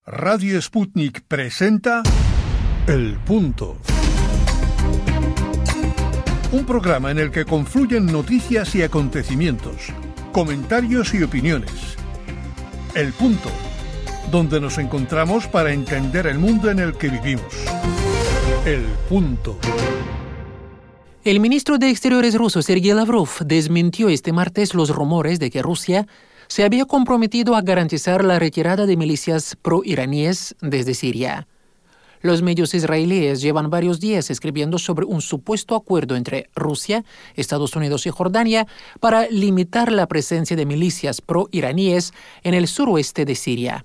Radio Sputnik presenta El Punto. Un programa en el que confluyen noticias y acontecimientos, comentarios y opiniones. El Punto, donde nos encontramos para entender el mundo en el que vivimos. El Punto. El ministro de Exteriores ruso, Sergei Lavrov, desmintió este martes los rumores de que Rusia se había comprometido a garantizar la retirada de milicias pro-iraníes desde Siria. Los medios israelíes llevan varios días escribiendo sobre un supuesto acuerdo entre Rusia, Estados Unidos y Jordania para limitar la presencia de milicias pro-iraníes en el suroeste de Siria.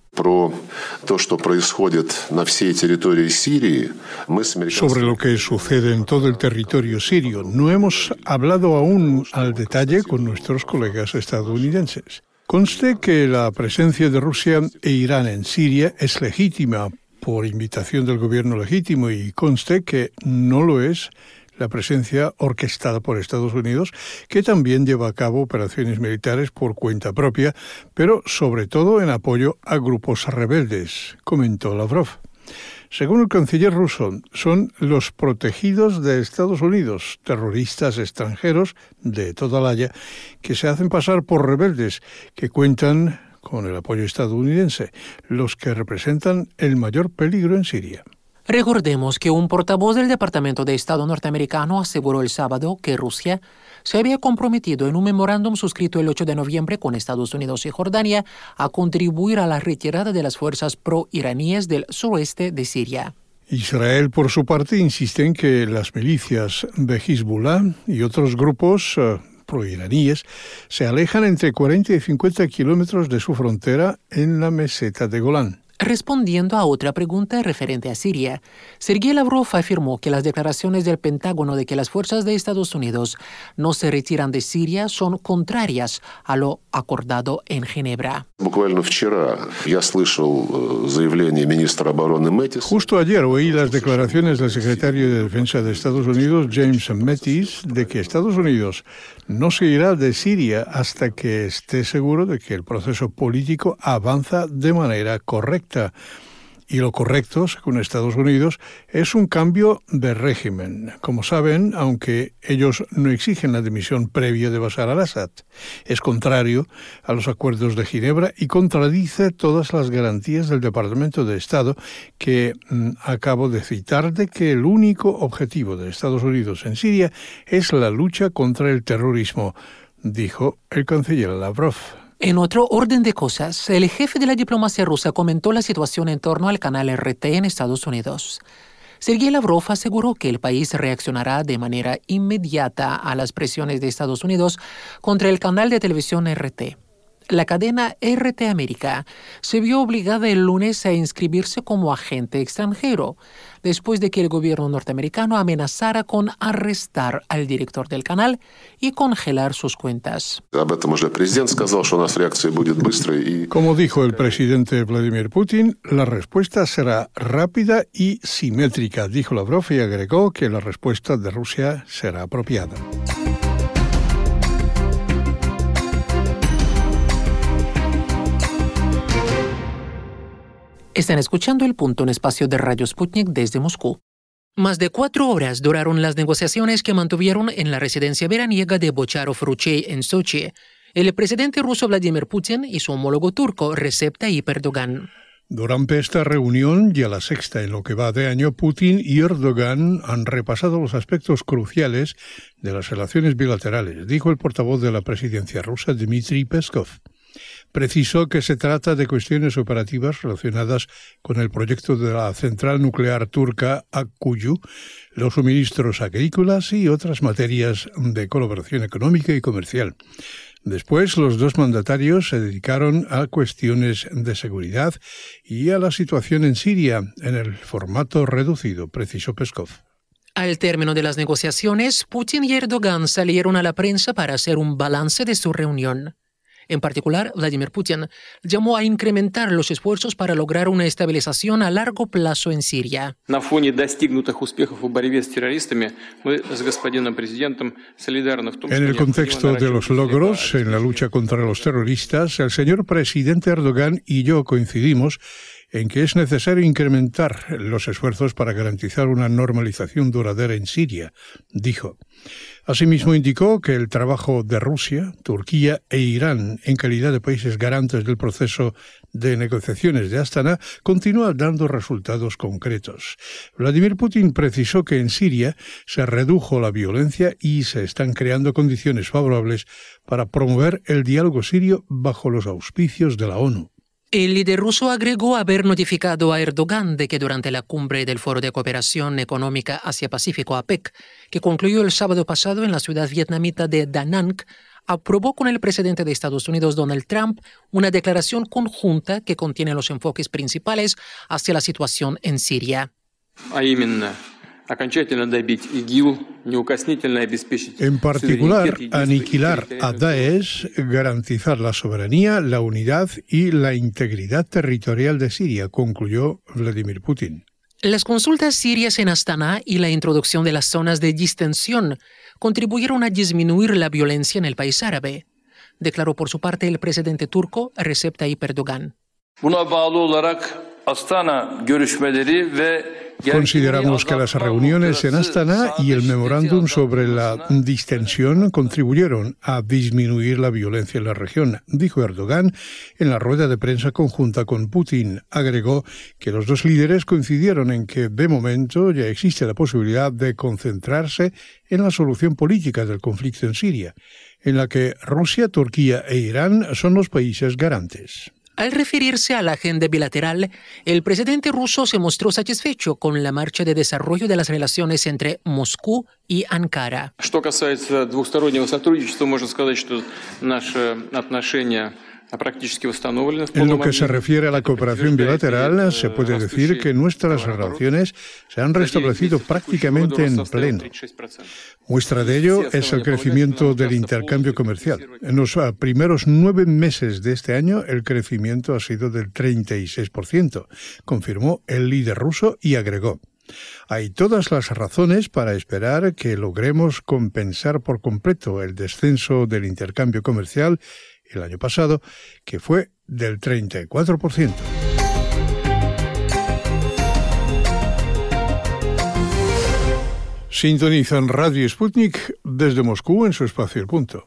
Sobre lo que sucede en todo el territorio sirio, no hemos hablado aún al detalle con nuestros colegas estadounidenses. Conste que la presencia de Rusia e Irán en Siria es legítima por invitación del gobierno legítimo y conste que no lo es la presencia orquestada por Estados Unidos, que también lleva a cabo operaciones militares por cuenta propia, pero sobre todo en apoyo a grupos rebeldes, comentó Lavrov. Según el canciller ruso, son los protegidos de Estados Unidos, terroristas extranjeros de toda la haya, que se hacen pasar por rebeldes, que cuentan con el apoyo estadounidense, los que representan el mayor peligro en Siria. Recordemos que un portavoz del Departamento de Estado norteamericano aseguró el sábado que Rusia se había comprometido en un memorándum suscrito el 8 de noviembre con Estados Unidos y Jordania a contribuir a la retirada de las fuerzas pro-iraníes del suroeste de Siria. Israel, por su parte, insiste en que las milicias de Hezbollah y otros grupos proiraníes se alejan entre 40 y 50 kilómetros de su frontera en la meseta de Golán. Respondiendo a otra pregunta referente a Siria, Sergei Lavrov afirmó que las declaraciones del Pentágono de que las fuerzas de Estados Unidos no se retiran de Siria son contrarias a lo acordado en Ginebra. Justo ayer oí las declaraciones del secretario de Defensa de Estados Unidos, James Mattis, de que Estados Unidos no se irá de Siria hasta que esté seguro de que el proceso político avanza de manera correcta. Y lo correcto, según Estados Unidos, es un cambio de régimen. Como saben, aunque ellos no exigen la dimisión previa de Bashar al-Assad, es contrario a los acuerdos de Ginebra y contradice todas las garantías del Departamento de Estado que acabo de citar de que el único objetivo de Estados Unidos en Siria es la lucha contra el terrorismo, dijo el canciller Lavrov. En otro orden de cosas, el jefe de la diplomacia rusa comentó la situación en torno al canal RT en Estados Unidos. Sergei Lavrov aseguró que el país reaccionará de manera inmediata a las presiones de Estados Unidos contra el canal de televisión RT. La cadena RT América se vio obligada el lunes a inscribirse como agente extranjero, después de que el gobierno norteamericano amenazara con arrestar al director del canal y congelar sus cuentas. Como dijo el presidente Vladimir Putin, la respuesta será rápida y simétrica, dijo Lavrov, y agregó que la respuesta de Rusia será apropiada. Están escuchando El Punto, en espacio de Radio Sputnik desde Moscú. Más de 4 horas duraron las negociaciones que mantuvieron en la residencia veraniega de Bocharov-Ruchey en Sochi el presidente ruso Vladimir Putin y su homólogo turco Recep Tayyip Erdogan. Durante esta reunión, ya la sexta en lo que va de año, Putin y Erdogan han repasado los aspectos cruciales de las relaciones bilaterales, dijo el portavoz de la presidencia rusa, Dmitry Peskov. Precisó que se trata de cuestiones operativas relacionadas con el proyecto de la central nuclear turca Akkuyu, los suministros agrícolas y otras materias de colaboración económica y comercial. Después, los dos mandatarios se dedicaron a cuestiones de seguridad y a la situación en Siria en el formato reducido, precisó Peskov. Al término de las negociaciones, Putin y Erdogan salieron a la prensa para hacer un balance de su reunión. En particular, Vladimir Putin llamó a incrementar los esfuerzos para lograr una estabilización a largo plazo en Siria. En el contexto de los logros en la lucha contra los terroristas, el señor presidente Erdogan y yo coincidimos en que es necesario incrementar los esfuerzos para garantizar una normalización duradera en Siria, dijo. Asimismo, indicó que el trabajo de Rusia, Turquía e Irán en calidad de países garantes del proceso de negociaciones de Astana continúa dando resultados concretos. Vladimir Putin precisó que en Siria se redujo la violencia y se están creando condiciones favorables para promover el diálogo sirio bajo los auspicios de la ONU. El líder ruso agregó haber notificado a Erdogan de que durante la cumbre del Foro de Cooperación Económica Asia-Pacífico APEC, que concluyó el sábado pasado en la ciudad vietnamita de Da Nang, aprobó con el presidente de Estados Unidos, Donald Trump, una declaración conjunta que contiene los enfoques principales hacia la situación en Siria. En particular, aniquilar a Daesh, garantizar la soberanía, la unidad y la integridad territorial de Siria, concluyó Vladimir Putin. Las consultas sirias en Astana y la introducción de las zonas de distensión contribuyeron a disminuir la violencia en el país árabe, declaró por su parte el presidente turco Recep Tayyip Erdogan. Consideramos que las reuniones en Astana y el memorándum sobre la distensión contribuyeron a disminuir la violencia en la región, dijo Erdogan en la rueda de prensa conjunta con Putin. Agregó que los dos líderes coincidieron en que de momento ya existe la posibilidad de concentrarse en la solución política del conflicto en Siria, en la que Rusia, Turquía e Irán son los países garantes. Al referirse a la agenda bilateral, el presidente ruso se mostró satisfecho con la marcha de desarrollo de las relaciones entre Moscú y Ankara. En lo que se refiere a la cooperación bilateral, se puede decir que nuestras relaciones se han restablecido prácticamente en pleno. Muestra de ello es el crecimiento del intercambio comercial. En los primeros 9 meses de este año, el crecimiento ha sido del 36%, confirmó el líder ruso y agregó: hay todas las razones para esperar que logremos compensar por completo el descenso del intercambio comercial el año pasado, que fue del 34%. Sintonizan Radio Sputnik desde Moscú en su espacio El Punto.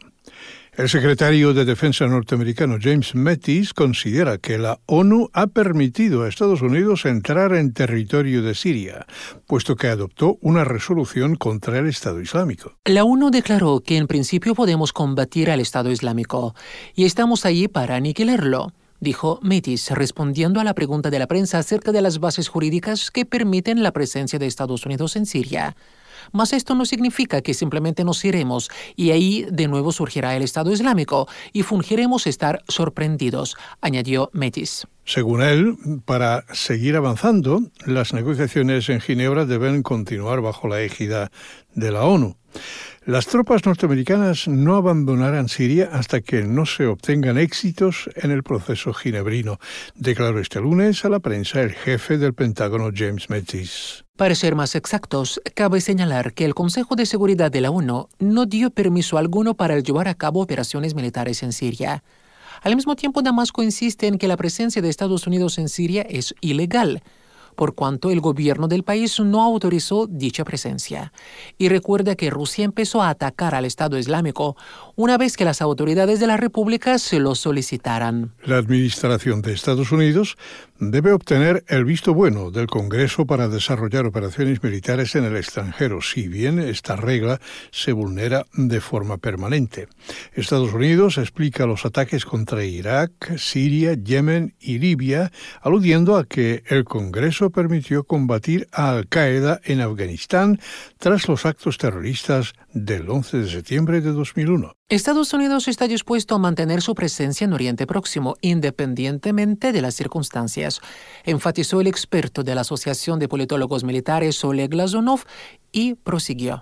El secretario de Defensa norteamericano James Mattis considera que la ONU ha permitido a Estados Unidos entrar en territorio de Siria, puesto que adoptó una resolución contra el Estado Islámico. La ONU declaró que en principio podemos combatir al Estado Islámico y estamos allí para aniquilarlo, dijo Mattis, respondiendo a la pregunta de la prensa acerca de las bases jurídicas que permiten la presencia de Estados Unidos en Siria. Mas esto no significa que simplemente nos iremos y ahí de nuevo surgirá el Estado Islámico y fingiremos estar sorprendidos, añadió Mattis. Según él, para seguir avanzando, las negociaciones en Ginebra deben continuar bajo la égida de la ONU. Las tropas norteamericanas no abandonarán Siria hasta que no se obtengan éxitos en el proceso ginebrino, declaró este lunes a la prensa el jefe del Pentágono, James Mattis. Para ser más exactos, cabe señalar que el Consejo de Seguridad de la ONU no dio permiso alguno para llevar a cabo operaciones militares en Siria. Al mismo tiempo, Damasco insiste en que la presencia de Estados Unidos en Siria es ilegal, por cuanto el gobierno del país no autorizó dicha presencia. Y recuerda que Rusia empezó a atacar al Estado Islámico una vez que las autoridades de la República se lo solicitaran. La administración de Estados Unidos debe obtener el visto bueno del Congreso para desarrollar operaciones militares en el extranjero, si bien esta regla se vulnera de forma permanente. Estados Unidos explica los ataques contra Irak, Siria, Yemen y Libia, aludiendo a que el Congreso permitió combatir a Al-Qaeda en Afganistán tras los actos terroristas del 11 de septiembre de 2001. Estados Unidos está dispuesto a mantener su presencia en Oriente Próximo, independientemente de las circunstancias, enfatizó el experto de la Asociación de Politólogos Militares Oleg Glazunov y prosiguió.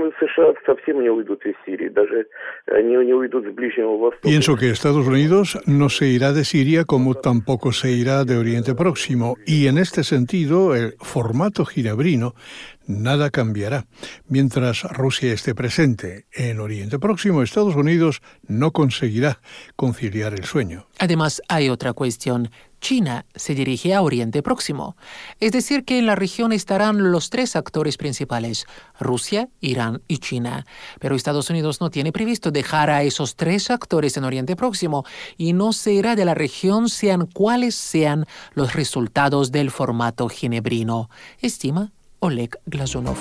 Pienso que Estados Unidos no se irá de Siria como tampoco se irá de Oriente Próximo y en este sentido el formato ginebrino nada cambiará. Mientras Rusia esté presente en Oriente Próximo, Estados Unidos no conseguirá conciliar el sueño. Además, hay otra cuestión. China se dirige a Oriente Próximo. Es decir, que en la región estarán los tres actores principales, Rusia, Irán y China. Pero Estados Unidos no tiene previsto dejar a esos tres actores en Oriente Próximo y no se irá de la región sean cuales sean los resultados del formato ginebrino, estima Oleg Glazunov.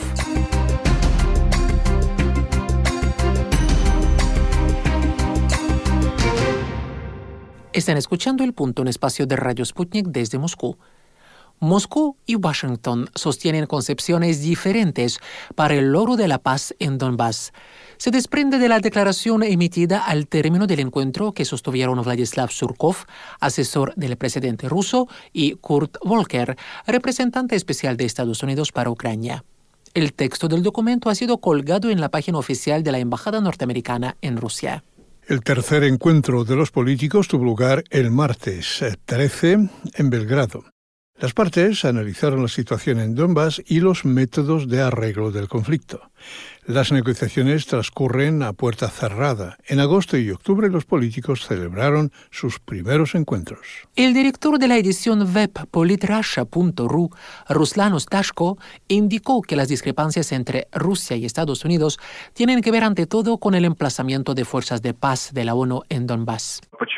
Están escuchando El Punto, un espacio de Radio Sputnik desde Moscú. Moscú y Washington sostienen concepciones diferentes para el logro de la paz en Donbass. Se desprende de la declaración emitida al término del encuentro que sostuvieron Vladislav Surkov, asesor del presidente ruso, y Kurt Volker, representante especial de Estados Unidos para Ucrania. El texto del documento ha sido colgado en la página oficial de la Embajada norteamericana en Rusia. El tercer encuentro de los políticos tuvo lugar el martes 13 en Belgrado. Las partes analizaron la situación en Donbass y los métodos de arreglo del conflicto. Las negociaciones transcurren a puerta cerrada. En agosto y octubre los políticos celebraron sus primeros encuentros. El director de la edición web politrussia.ru, Ruslan Ostashko, indicó que las discrepancias entre Rusia y Estados Unidos tienen que ver ante todo con el emplazamiento de fuerzas de paz de la ONU en Donbass.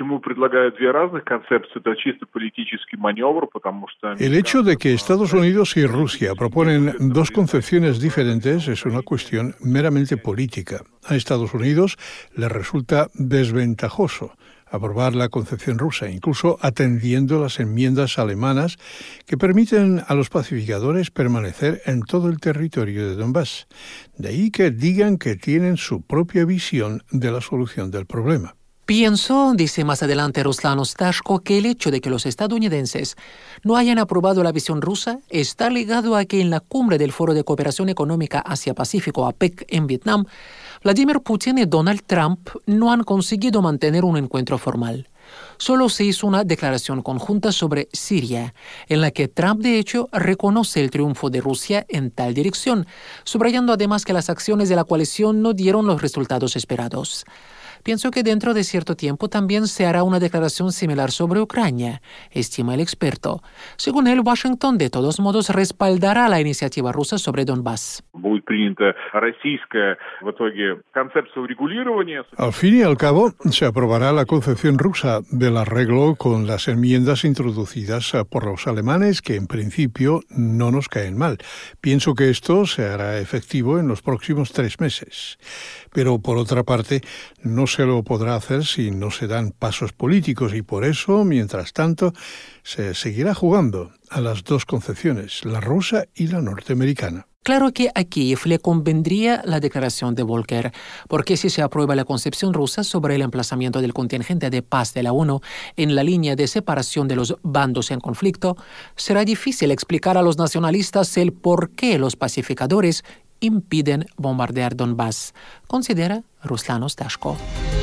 El hecho de que Estados Unidos y Rusia proponen dos concepciones diferentes es una cuestión meramente política. A Estados Unidos le resulta desventajoso aprobar la concepción rusa, incluso atendiendo las enmiendas alemanas que permiten a los pacificadores permanecer en todo el territorio de Donbass. De ahí que digan que tienen su propia visión de la solución del problema. Pienso, dice más adelante Ruslan Ostashko, que el hecho de que los estadounidenses no hayan aprobado la visión rusa está ligado a que en la cumbre del Foro de Cooperación Económica Asia-Pacífico APEC en Vietnam, Vladimir Putin y Donald Trump no han conseguido mantener un encuentro formal. Solo se hizo una declaración conjunta sobre Siria, en la que Trump de hecho reconoce el triunfo de Rusia en tal dirección, subrayando además que las acciones de la coalición no dieron los resultados esperados. Pienso que dentro de cierto tiempo también se hará una declaración similar sobre Ucrania, estima el experto. Según él, Washington de todos modos respaldará la iniciativa rusa sobre Donbass. Al fin y al cabo, se aprobará la concepción rusa del arreglo con las enmiendas introducidas por los alemanes que en principio no nos caen mal. Pienso que esto se hará efectivo en los próximos 3 meses. Pero por otra parte, no se lo podrá hacer si no se dan pasos políticos y por eso, mientras tanto, se seguirá jugando a las dos concepciones, la rusa y la norteamericana. Claro que a Kiev le convendría la declaración de Volker, porque si se aprueba la concepción rusa sobre el emplazamiento del contingente de paz de la ONU en la línea de separación de los bandos en conflicto, será difícil explicar a los nacionalistas el por qué los pacificadores impiden bombardear Donbass, considera Ruslan Ostashko.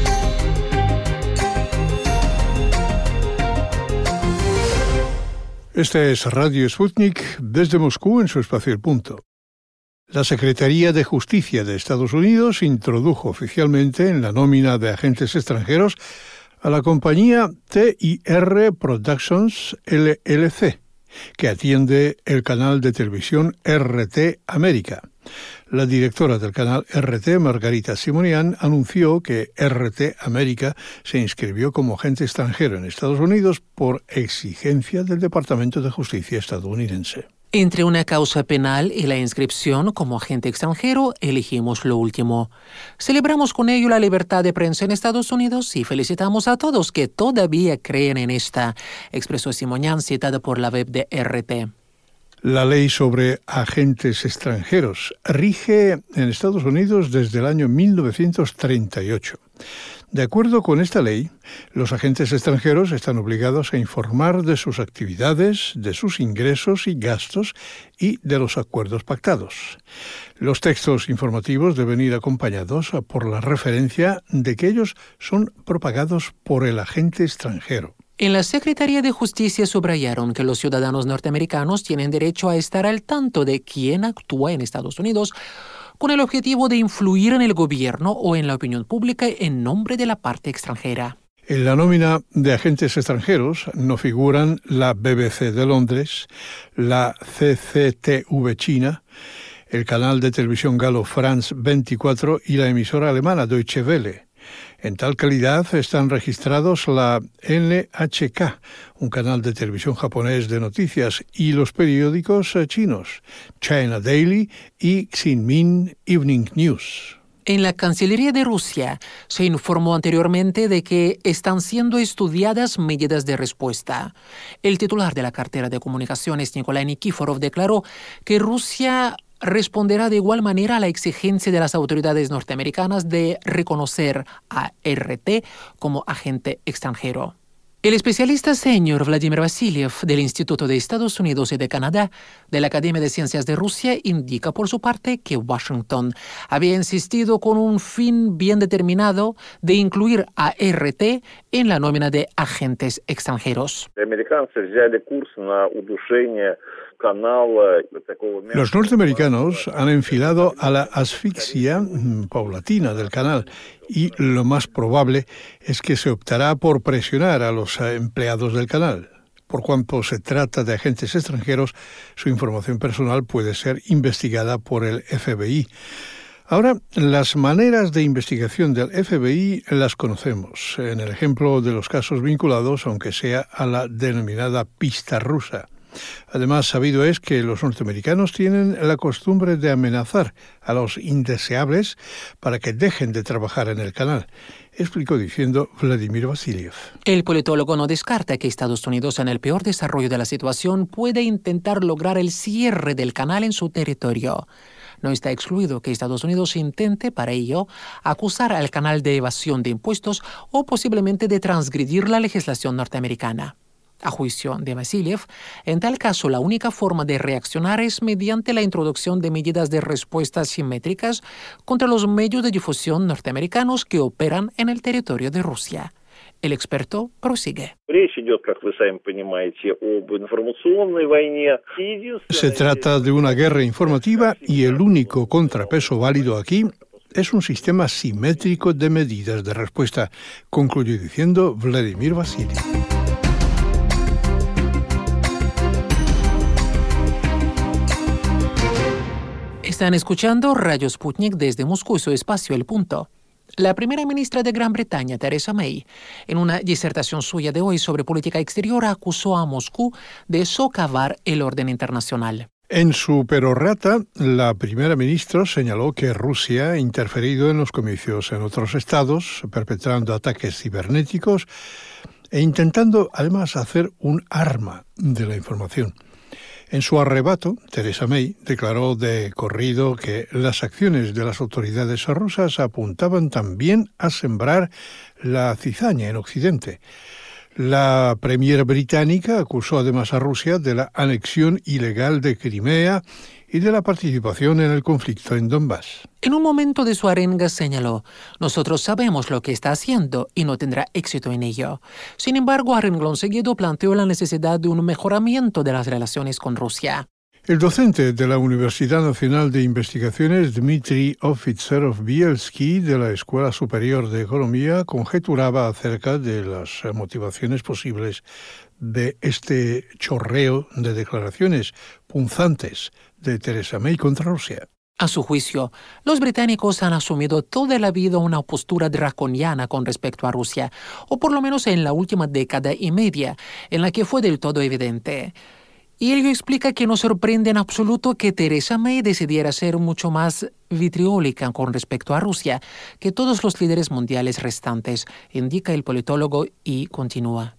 Este es Radio Sputnik desde Moscú en su espacio El Punto. La Secretaría de Justicia de Estados Unidos introdujo oficialmente en la nómina de agentes extranjeros a la compañía TIR Productions LLC, que atiende el canal de televisión RT América. La directora del canal RT, Margarita Simonian, anunció que RT América se inscribió como agente extranjero en Estados Unidos por exigencia del Departamento de Justicia estadounidense. Entre una causa penal y la inscripción como agente extranjero, elegimos lo último. Celebramos con ello la libertad de prensa en Estados Unidos y felicitamos a todos que todavía creen en esta, expresó Simonian, citada por la web de RT. La ley sobre agentes extranjeros rige en Estados Unidos desde el año 1938. De acuerdo con esta ley, los agentes extranjeros están obligados a informar de sus actividades, de sus ingresos y gastos y de los acuerdos pactados. Los textos informativos deben ir acompañados por la referencia de que ellos son propagados por el agente extranjero. En la Secretaría de Justicia subrayaron que los ciudadanos norteamericanos tienen derecho a estar al tanto de quién actúa en Estados Unidos con el objetivo de influir en el gobierno o en la opinión pública en nombre de la parte extranjera. En la nómina de agentes extranjeros no figuran la BBC de Londres, la CCTV China, el canal de televisión galo France 24 y la emisora alemana Deutsche Welle. En tal calidad están registrados la NHK, un canal de televisión japonés de noticias, y los periódicos chinos, China Daily y Xinmin Evening News. En la Cancillería de Rusia se informó anteriormente de que están siendo estudiadas medidas de respuesta. El titular de la cartera de comunicaciones, Nikolai Nikiforov, declaró que Rusia responderá de igual manera a la exigencia de las autoridades norteamericanas de reconocer a RT como agente extranjero. El especialista senior Vladimir Vasiliev del Instituto de Estados Unidos y de Canadá de la Academia de Ciencias de Rusia indica por su parte que Washington había insistido con un fin bien determinado de incluir a RT en la nómina de agentes extranjeros. Los norteamericanos han enfilado a la asfixia paulatina del canal y lo más probable es que se optará por presionar a los empleados del canal. Por cuanto se trata de agentes extranjeros, su información personal puede ser investigada por el FBI. Ahora, las maneras de investigación del FBI las conocemos, en el ejemplo de los casos vinculados, aunque sea a la denominada pista rusa. Además, sabido es que los norteamericanos tienen la costumbre de amenazar a los indeseables para que dejen de trabajar en el canal, explicó diciendo Vladimir Vasiliev. El politólogo no descarta que Estados Unidos, en el peor desarrollo de la situación, puede intentar lograr el cierre del canal en su territorio. No está excluido que Estados Unidos intente, para ello, acusar al canal de evasión de impuestos o posiblemente de transgredir la legislación norteamericana. A juicio de Vasiliev, en tal caso la única forma de reaccionar es mediante la introducción de medidas de respuesta simétricas contra los medios de difusión norteamericanos que operan en el territorio de Rusia. El experto prosigue. Se trata de una guerra informativa y el único contrapeso válido aquí es un sistema simétrico de medidas de respuesta, concluyó diciendo Vladimir Vasiliev. Están escuchando Radio Sputnik desde Moscú, su espacio El Punto. La primera ministra de Gran Bretaña, Theresa May, en una disertación suya de hoy sobre política exterior, acusó a Moscú de socavar el orden internacional. En su perorata, la primera ministra señaló que Rusia ha interferido en los comicios en otros estados, perpetrando ataques cibernéticos e intentando además hacer un arma de la información. En su arrebato, Theresa May declaró de corrido que las acciones de las autoridades rusas apuntaban también a sembrar la cizaña en Occidente. La premier británica acusó además a Rusia de la anexión ilegal de Crimea y de la participación en el conflicto en Donbass. En un momento de su arenga señaló: nosotros sabemos lo que está haciendo y no tendrá éxito en ello. Sin embargo, a renglón seguido planteó la necesidad de un mejoramiento de las relaciones con Rusia. El docente de la Universidad Nacional de Investigaciones, Dmitry Ofitserov-Bielski, de la Escuela Superior de Economía, conjeturaba acerca de las motivaciones posibles de este chorreo de declaraciones punzantes de Theresa May contra Rusia. A su juicio, los británicos han asumido toda la vida una postura draconiana con respecto a Rusia, o por lo menos en la última década y media, en la que fue del todo evidente. Y ello explica que no sorprende en absoluto que Theresa May decidiera ser mucho más vitriólica con respecto a Rusia que todos los líderes mundiales restantes, indica el politólogo y continúa.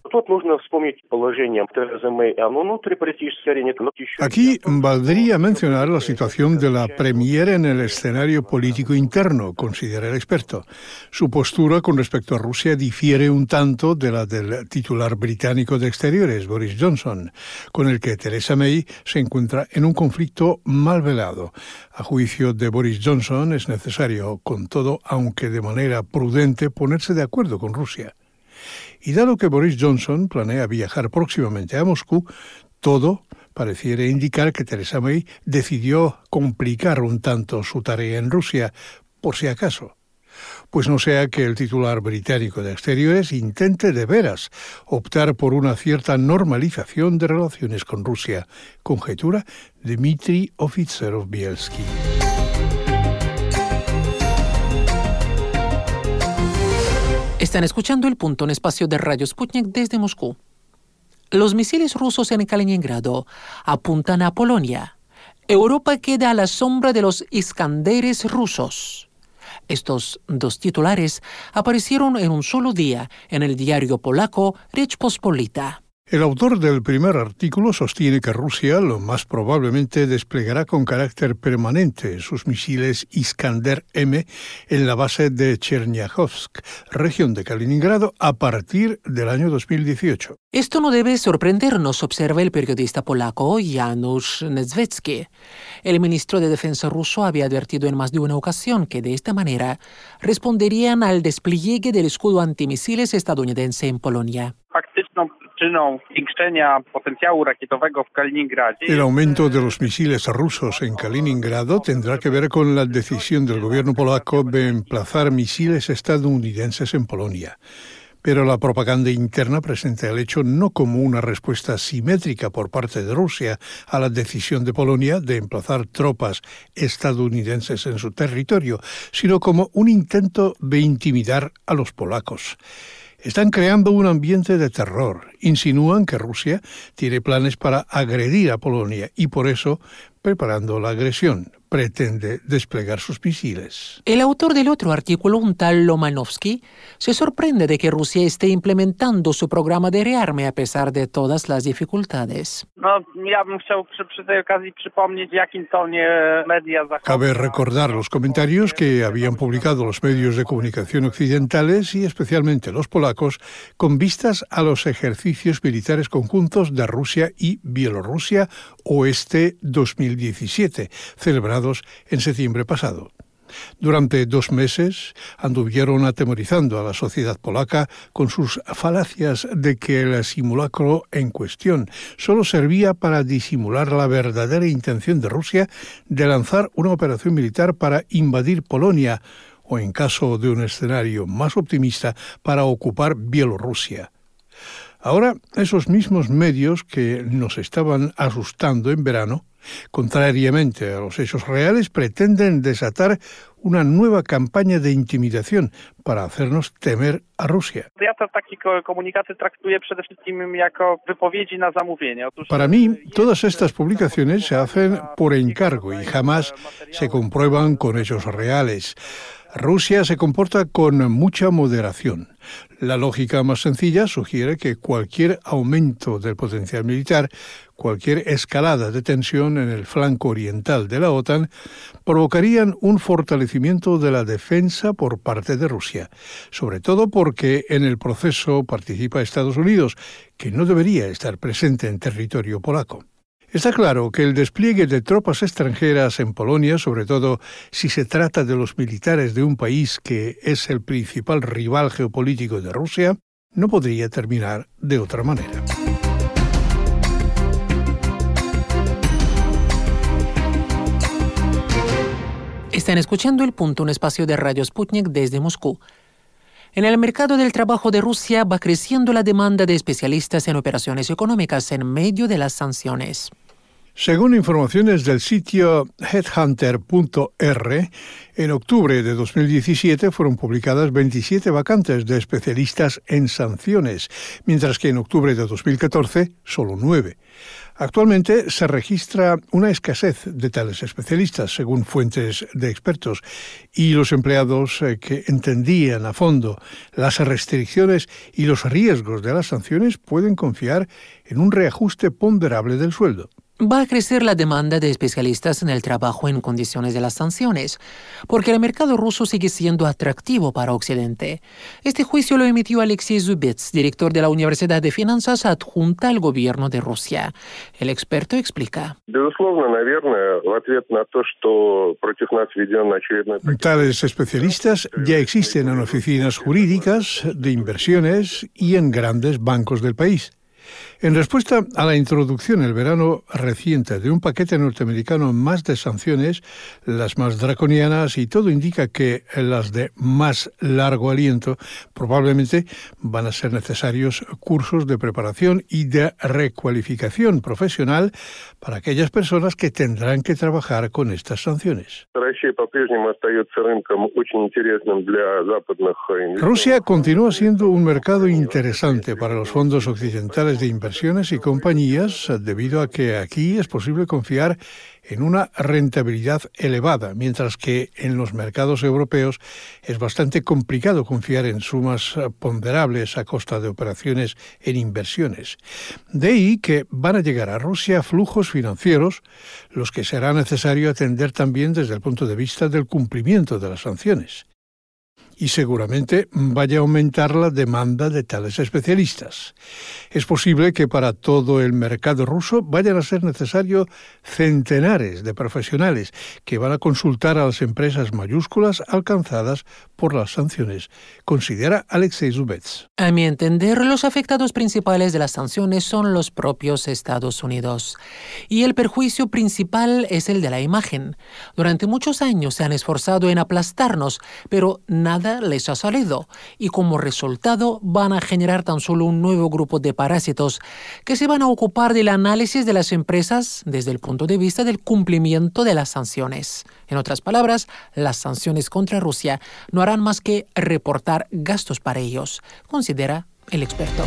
Aquí valdría mencionar la situación de la premier en el escenario político interno, considera el experto. Su postura con respecto a Rusia difiere un tanto de la del titular británico de Exteriores, Boris Johnson, con el que Theresa May se encuentra en un conflicto mal velado. A juicio de Boris Johnson es necesario, con todo, aunque de manera prudente, ponerse de acuerdo con Rusia. Y dado que Boris Johnson planea viajar próximamente a Moscú, todo pareciera indicar que Theresa May decidió complicar un tanto su tarea en Rusia, por si acaso. Pues no sea que el titular británico de Exteriores intente de veras optar por una cierta normalización de relaciones con Rusia, conjetura Dmitry Ofitserov-Bielski. Están escuchando El Punto, en espacio de Radio Sputnik desde Moscú. Los misiles rusos en Kaliningrado apuntan a Polonia. Europa queda a la sombra de los Iskanderes rusos. Estos dos titulares aparecieron en un solo día en el diario polaco Rzeczpospolita. El autor del primer artículo sostiene que Rusia lo más probablemente desplegará con carácter permanente sus misiles Iskander-M en la base de Cherniachovsk, región de Kaliningrado, a partir del año 2018. Esto no debe sorprendernos, observa el periodista polaco Janusz Niedzwiecki. El ministro de Defensa ruso había advertido en más de una ocasión que de esta manera responderían al despliegue del escudo antimisiles estadounidense en Polonia. El aumento de los misiles rusos en Kaliningrado tendrá que ver con la decisión del gobierno polaco de emplazar misiles estadounidenses en Polonia. Pero la propaganda interna presenta el hecho no como una respuesta simétrica por parte de Rusia a la decisión de Polonia de emplazar tropas estadounidenses en su territorio, sino como un intento de intimidar a los polacos. Están creando un ambiente de terror. Insinúan que Rusia tiene planes para agredir a Polonia y por eso, preparando la agresión, pretende desplegar sus misiles. El autor del otro artículo, un tal Lomanovsky, se sorprende de que Rusia esté implementando su programa de rearme a pesar de todas las dificultades. Cabe recordar los comentarios que habían publicado los medios de comunicación occidentales y especialmente los polacos con vistas a los ejercicios militares conjuntos de Rusia y Bielorrusia Oeste 2017, celebrados en septiembre pasado. Durante 2 meses anduvieron atemorizando a la sociedad polaca con sus falacias de que el simulacro en cuestión solo servía para disimular la verdadera intención de Rusia de lanzar una operación militar para invadir Polonia o, en caso de un escenario más optimista, para ocupar Bielorrusia. Ahora, esos mismos medios que nos estaban asustando en verano, contrariamente a los hechos reales, pretenden desatar una nueva campaña de intimidación para hacernos temer a Rusia. Para mí, todas estas publicaciones se hacen por encargo y jamás se comprueban con hechos reales. Rusia se comporta con mucha moderación. La lógica más sencilla sugiere que cualquier aumento del potencial militar, cualquier escalada de tensión en el flanco oriental de la OTAN, provocarían un fortalecimiento de la defensa por parte de Rusia, sobre todo porque en el proceso participa Estados Unidos, que no debería estar presente en territorio polaco. Está claro que el despliegue de tropas extranjeras en Polonia, sobre todo si se trata de los militares de un país que es el principal rival geopolítico de Rusia, no podría terminar de otra manera. Están escuchando El Punto, un espacio de Radio Sputnik desde Moscú. En el mercado del trabajo de Rusia va creciendo la demanda de especialistas en operaciones económicas en medio de las sanciones. Según informaciones del sitio headhunter.r, en octubre de 2017 fueron publicadas 27 vacantes de especialistas en sanciones, mientras que en octubre de 2014 solo 9. Actualmente se registra una escasez de tales especialistas, según fuentes de expertos, y los empleados que entendían a fondo las restricciones y los riesgos de las sanciones pueden confiar en un reajuste ponderable del sueldo. Va a crecer la demanda de especialistas en el trabajo en condiciones de las sanciones, porque el mercado ruso sigue siendo atractivo para Occidente. Este juicio lo emitió Alexei Zubets, director de la Universidad de Finanzas adjunta al gobierno de Rusia. El experto explica. Tales especialistas ya existen en oficinas jurídicas, de inversiones y en grandes bancos del país. En respuesta a la introducción el verano reciente de un paquete norteamericano más de sanciones, las más draconianas, y todo indica que las de más largo aliento, probablemente van a ser necesarios cursos de preparación y de recualificación profesional para aquellas personas que tendrán que trabajar con estas sanciones. Rusia continúa siendo un mercado interesante para los fondos occidentales de inversiones y compañías debido a que aquí es posible confiar en una rentabilidad elevada, mientras que en los mercados europeos es bastante complicado confiar en sumas ponderables a costa de operaciones en inversiones. De ahí que van a llegar a Rusia flujos financieros, los que será necesario atender también desde el punto de vista del cumplimiento de las sanciones. Y seguramente vaya a aumentar la demanda de tales especialistas. Es posible que para todo el mercado ruso vayan a ser necesarios centenares de profesionales que van a consultar a las empresas mayúsculas alcanzadas por las sanciones, considera Alexei Zubets. A mi entender, los afectados principales de las sanciones son los propios Estados Unidos. Y el perjuicio principal es el de la imagen. Durante muchos años se han esforzado en aplastarnos, pero nada les ha salido, y como resultado van a generar tan solo un nuevo grupo de parásitos que se van a ocupar del análisis de las empresas desde el punto de vista del cumplimiento de las sanciones. En otras palabras, las sanciones contra Rusia no harán más que reportar gastos para ellos, considera el experto.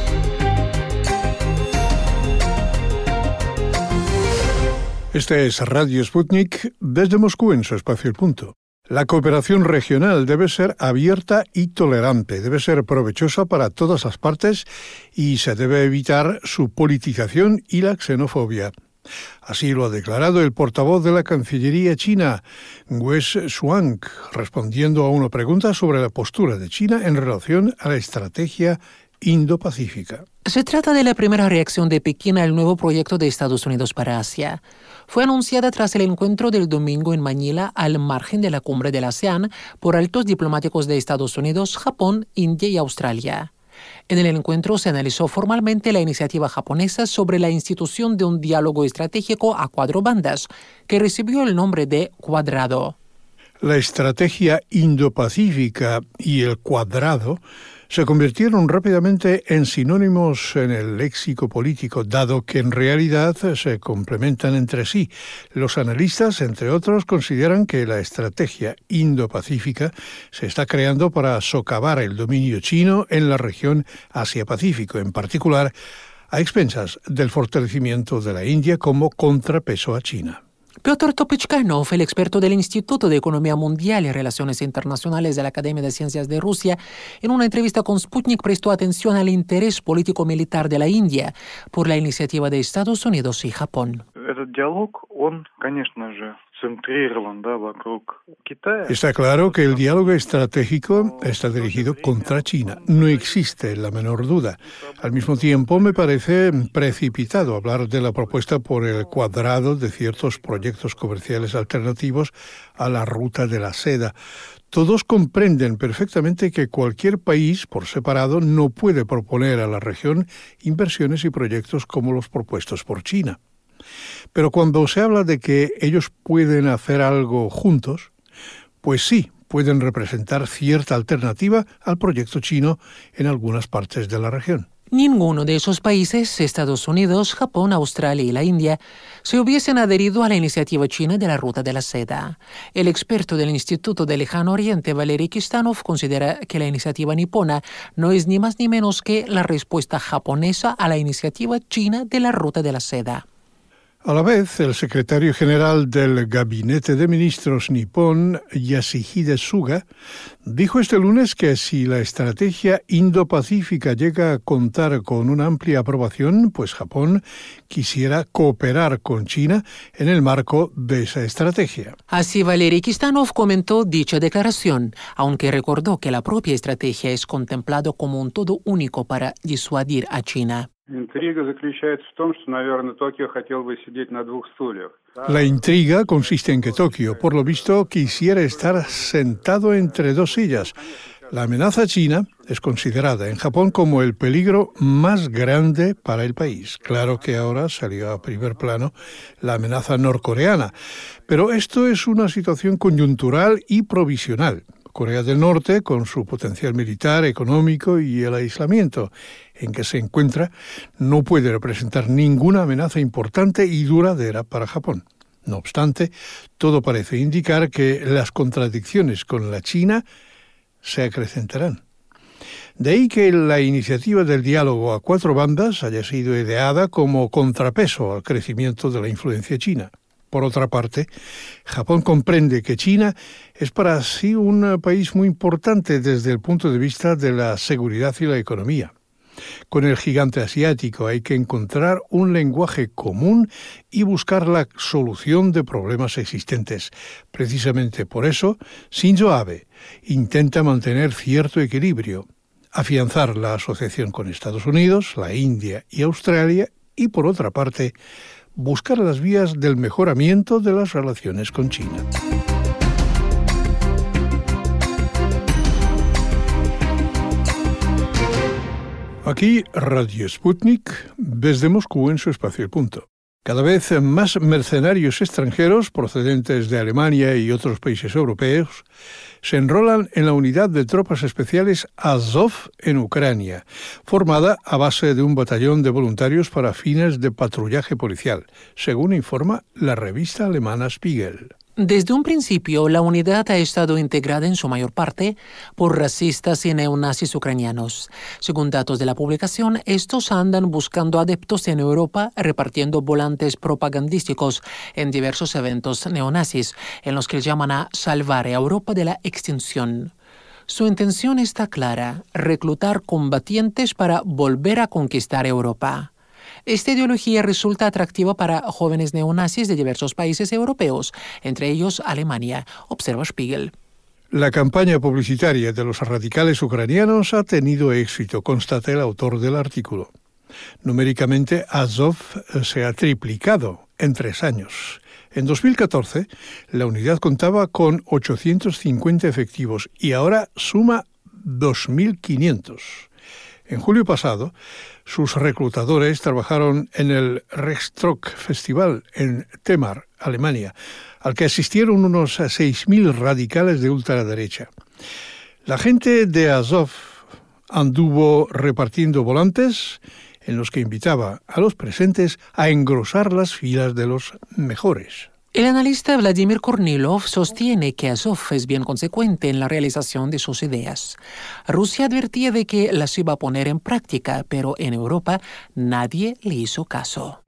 Este es Radio Sputnik desde Moscú en su espacio El Punto. La cooperación regional debe ser abierta y tolerante, debe ser provechosa para todas las partes y se debe evitar su politización y la xenofobia. Así lo ha declarado el portavoz de la Cancillería china, Guo Shuang, respondiendo a una pregunta sobre la postura de China en relación a la estrategia Indo-Pacífica. Se trata de la primera reacción de Pekín al nuevo proyecto de Estados Unidos para Asia. Fue anunciada tras el encuentro del domingo en Manila al margen de la cumbre de la ASEAN por altos diplomáticos de Estados Unidos, Japón, India y Australia. En el encuentro se analizó formalmente la iniciativa japonesa sobre la institución de un diálogo estratégico a 4 bandas, que recibió el nombre de Cuadrado. La estrategia Indo-Pacífica y el Cuadrado se convirtieron rápidamente en sinónimos en el léxico político, dado que en realidad se complementan entre sí. Los analistas, entre otros, consideran que la estrategia Indo-Pacífica se está creando para socavar el dominio chino en la región Asia-Pacífico, en particular a expensas del fortalecimiento de la India como contrapeso a China. Piotr Topichkanov, el experto del Instituto de Economía Mundial y Relaciones Internacionales de la Academia de Ciencias de Rusia, en una entrevista con Sputnik prestó atención al interés político-militar de la India por la iniciativa de Estados Unidos y Japón. Está claro que el diálogo estratégico está dirigido contra China. No existe la menor duda. Al mismo tiempo, me parece precipitado hablar de la propuesta por el Cuadrado de ciertos proyectos comerciales alternativos a la ruta de la seda. Todos comprenden perfectamente que cualquier país, por separado, no puede proponer a la región inversiones y proyectos como los propuestos por China. Pero cuando se habla de que ellos pueden hacer algo juntos, pues sí, pueden representar cierta alternativa al proyecto chino en algunas partes de la región. Ninguno de esos países, Estados Unidos, Japón, Australia y la India, se hubiesen adherido a la iniciativa china de la Ruta de la Seda. El experto del Instituto del Lejano Oriente, Valery Kistanov, considera que la iniciativa nipona no es ni más ni menos que la respuesta japonesa a la iniciativa china de la Ruta de la Seda. A la vez, el secretario general del Gabinete de Ministros nipón, Yasuhide Suga, dijo este lunes que si la estrategia Indo-Pacífica llega a contar con una amplia aprobación, pues Japón quisiera cooperar con China en el marco de esa estrategia. Así Valery Kistanov comentó dicha declaración, aunque recordó que la propia estrategia es contemplado como un todo único para disuadir a China. La intriga consiste en que Tokio, por lo visto, quisiera estar sentado entre 2 sillas. La amenaza china es considerada en Japón como el peligro más grande para el país. Claro que ahora salió a primer plano la amenaza norcoreana, pero esto es una situación coyuntural y provisional. Corea del Norte, con su potencial militar, económico y el aislamiento en que se encuentra, no puede representar ninguna amenaza importante y duradera para Japón. No obstante, todo parece indicar que las contradicciones con la China se acrecentarán. De ahí que la iniciativa del diálogo a cuatro bandas haya sido ideada como contrapeso al crecimiento de la influencia china. Por otra parte, Japón comprende que China es para sí un país muy importante desde el punto de vista de la seguridad y la economía. Con el gigante asiático hay que encontrar un lenguaje común y buscar la solución de problemas existentes. Precisamente por eso, Shinzo Abe intenta mantener cierto equilibrio, afianzar la asociación con Estados Unidos, la India y Australia y, por otra parte, buscar las vías del mejoramiento de las relaciones con China. Aquí Radio Sputnik, desde Moscú en su espacio y punto. Cada vez más mercenarios extranjeros procedentes de Alemania y otros países europeos se enrolan en la unidad de tropas especiales Azov en Ucrania, formada a base de un batallón de voluntarios para fines de patrullaje policial, según informa la revista alemana Spiegel. Desde un principio, la unidad ha estado integrada en su mayor parte por racistas y neonazis ucranianos. Según datos de la publicación, estos andan buscando adeptos en Europa, repartiendo volantes propagandísticos en diversos eventos neonazis, en los que llaman a salvar a Europa de la extinción. Su intención está clara: reclutar combatientes para volver a conquistar Europa. Esta ideología resulta atractiva para jóvenes neonazis de diversos países europeos, entre ellos Alemania, observa Spiegel. La campaña publicitaria de los radicales ucranianos ha tenido éxito, constata el autor del artículo. Numéricamente, Azov se ha triplicado en 3 años. En 2014, la unidad contaba con 850 efectivos y ahora suma 2.500. En julio pasado, sus reclutadores trabajaron en el Reichsrock Festival en Temar, Alemania, al que asistieron unos 6.000 radicales de ultraderecha. La gente de Azov anduvo repartiendo volantes en los que invitaba a los presentes a engrosar las filas de los mejores. El analista Vladimir Kornilov sostiene que Azov es bien consecuente en la realización de sus ideas. Rusia advertía de que las iba a poner en práctica, pero en Europa nadie le hizo caso.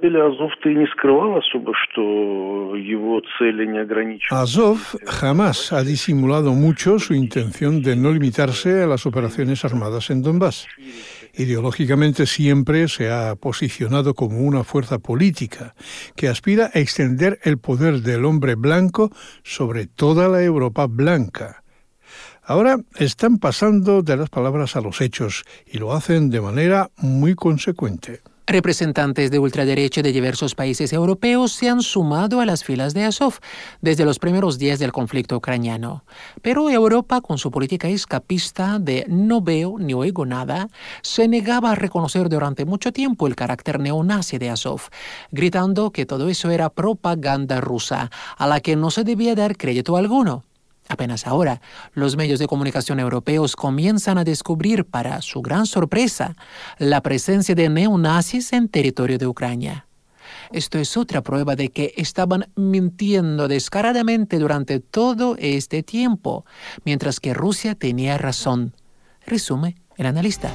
Azov jamás ha disimulado mucho su intención de no limitarse a las operaciones armadas en Donbass. Ideológicamente siempre se ha posicionado como una fuerza política que aspira a extender el poder del hombre blanco sobre toda la Europa blanca. Ahora están pasando de las palabras a los hechos y lo hacen de manera muy consecuente. Representantes de ultraderecha de diversos países europeos se han sumado a las filas de Azov desde los primeros días del conflicto ucraniano. Pero Europa, con su política escapista de no veo ni oigo nada, se negaba a reconocer durante mucho tiempo el carácter neonazi de Azov, gritando que todo eso era propaganda rusa, a la que no se debía dar crédito alguno. Apenas ahora, los medios de comunicación europeos comienzan a descubrir, para su gran sorpresa, la presencia de neonazis en territorio de Ucrania. Esto es otra prueba de que estaban mintiendo descaradamente durante todo este tiempo, mientras que Rusia tenía razón, resume el analista.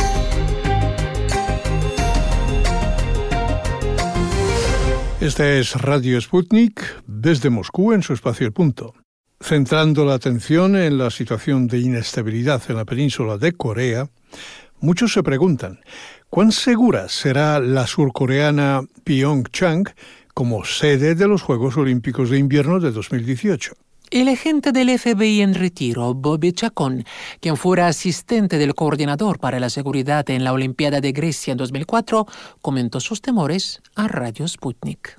Esta es Radio Sputnik, desde Moscú en su espacio y punto. Centrando la atención en la situación de inestabilidad en la península de Corea, muchos se preguntan, ¿cuán segura será la surcoreana Pyeongchang como sede de los Juegos Olímpicos de Invierno de 2018? El agente del FBI en retiro, Bobby Chacón, quien fuera asistente del coordinador para la seguridad en la Olimpiada de Grecia en 2004, comentó sus temores a Radio Sputnik.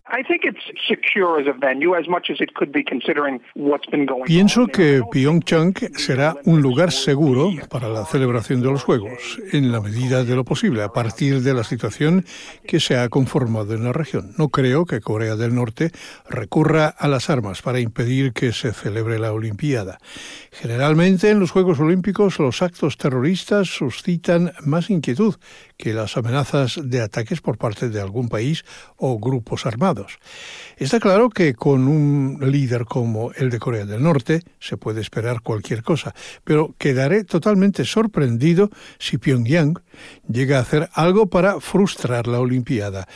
Pienso que Pyeongchang será un lugar seguro para la celebración de los Juegos, en la medida de lo posible, a partir de la situación que se ha conformado en la región. No creo que Corea del Norte recurra a las armas para impedir que se celebre la Olimpiada. Generalmente en los Juegos Olímpicos los actos terroristas suscitan más inquietud que las amenazas de ataques por parte de algún país o grupos armados. Está claro que con un líder como el de Corea del Norte se puede esperar cualquier cosa, pero quedaré totalmente sorprendido si Pyongyang llega a hacer algo para frustrar la Olimpiada.